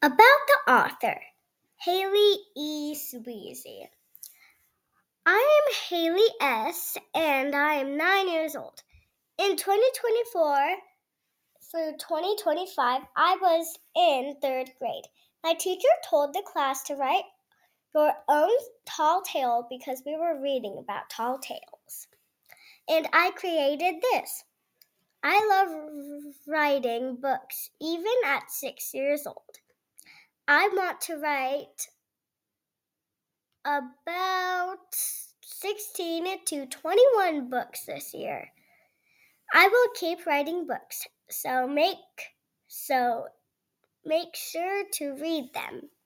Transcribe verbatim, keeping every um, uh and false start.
About the author, Haley E. Sweezy. I am Haley S., and I am nine years old. In twenty twenty-four through twenty twenty-five, I was in third grade. My teacher told the class to write your own tall tale because we were reading about tall tales. And I created this. I love writing books, even at six years old. I want to write about sixteen to twenty-one books this year. I will keep writing books, so make so make sure to read them.